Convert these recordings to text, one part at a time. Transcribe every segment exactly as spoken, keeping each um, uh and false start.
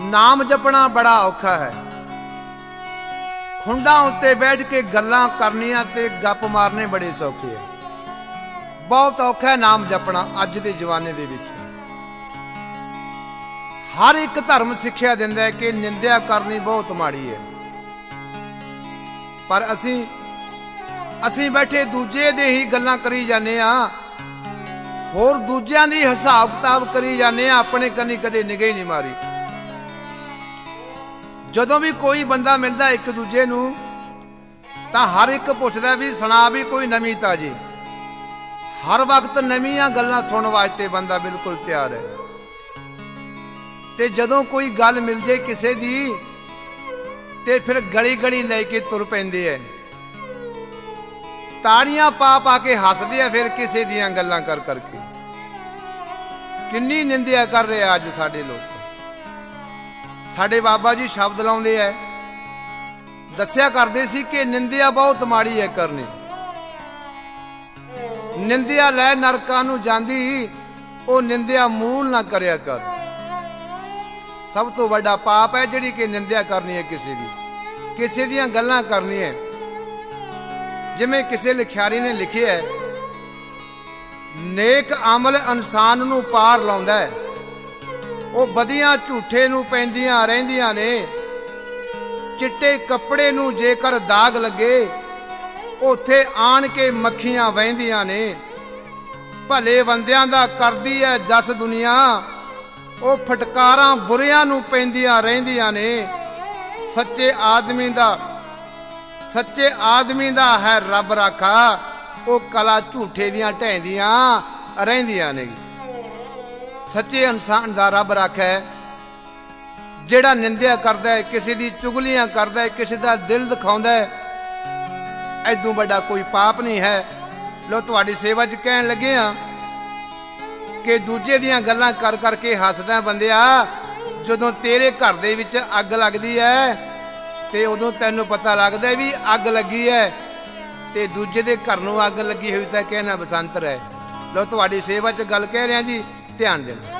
नाम जपना बड़ा औखा है। खुंडा उत्ते बैठ के गल्लां करनियां ते गप मारने बड़े सौखे है। बहुत औखा है नाम जपना अज दे जमाने दे विच। हर एक धर्म सिक्ख्या दिंदा है कि निंदा करनी बहुत माड़ी है, पर असी असी बैठे दूजे दे ही गल्लां करी जाने आ, होर दूजियां दी हिसाब किताब करी जाने आ, अपने कन्नी कदे निगाह नहीं मारी। जदों भी कोई बंदा मिलदा एक दूजे नूं तां हर एक पुछदा भी सुना भी कोई नवीं ताजी। हर वक्त नवीं गल्लां सुणन वास्ते बंदा बिल्कुल तैयार है। ते जदों कोई गल मिल जाए किसे दी ते फिर गली गली लेके तुर पैंदे है, ताड़ियां पा पा के हसदे है, फिर किसे दियां गल्लां कर करके। किन्नी निंदा कर रहे अज साडे लोग। साडे बाबा जी शब्द लाउंदे है, दस्सिया करदे सी कि निंदा बहुत माड़ी है करनी। निंदा लै नरकां नूं जांदी, ओ निंदा मूल ना करया कर। सब तो बड़ा पाप है जिहड़ी कि निंदा करनी है किसी दी, किसी दियां गल्लां करनी है। जिवें किसी लिखियारी ने लिखिया है, नेक अमल इंसान नूं पार लाउंदा है, वो बदियां झूठे नूं पैंदियां रहिंदियां ने। चिट्टे कपड़े नूं जेकर दाग लगे, उत्थे आण के मक्खियां वहिंदियां ने। भले बंदियां दा करदी है जस दुनिया, वो फटकारां बुरियां नूं पैंदियां रहिंदियां ने। सच्चे आदमी दा सच्चे आदमी दा है रब राखा, वो कला झूठे दियां ढैंदियां रहिंदियां ने। सच्चे इंसान दा रब राखा है, जिहड़ा निंदा करदा है, किसी दी चुगलियां करदा है, किसी दा दिल दिखाउंदा है, ऐदों बड़ा कोई पाप नहीं है। लो तुहाडी सेवा च कहण लगे आ कि दूजे दियां गल्लां कर करके हसदा बंदिया, जदों तेरे घर दे विच अग लगदी है ते उदों तैनूं पता लगदा भी अग लगी है, ते दूजे दे घर नूं अग लगी होई तां कहना बसंतर है। लो तुहाडी सेवा च गल कह रहा जी, ध्यान देना।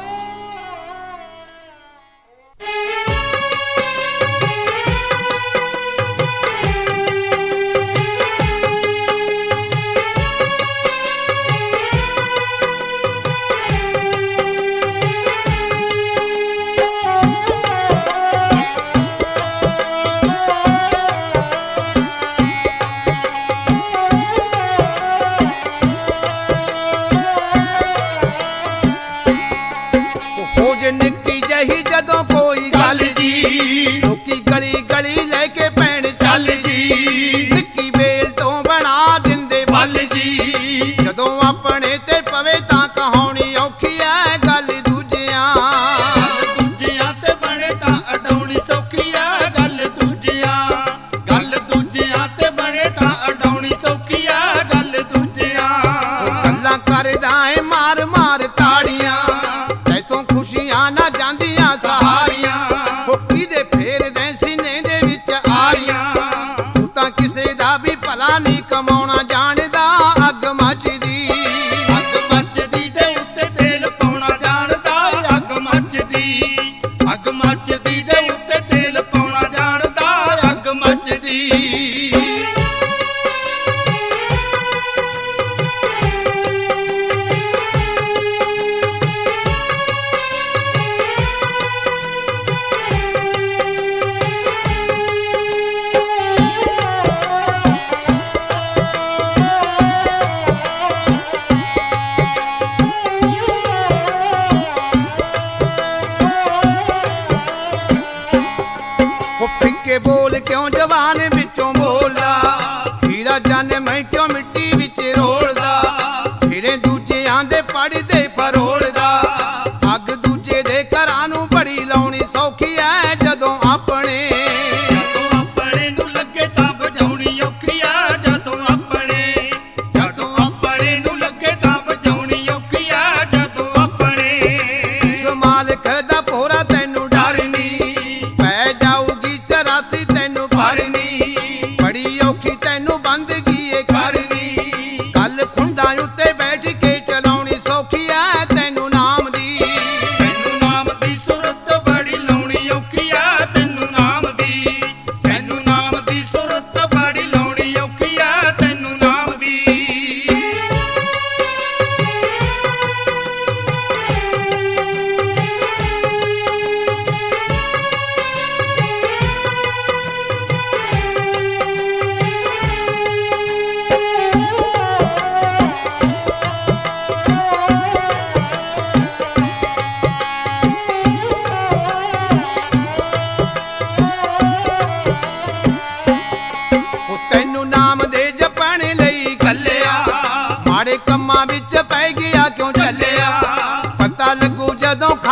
उत्ते बैठ के चलाउणी सौखी है, तैनू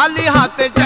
ਖਾਲੀ ਹੱਥ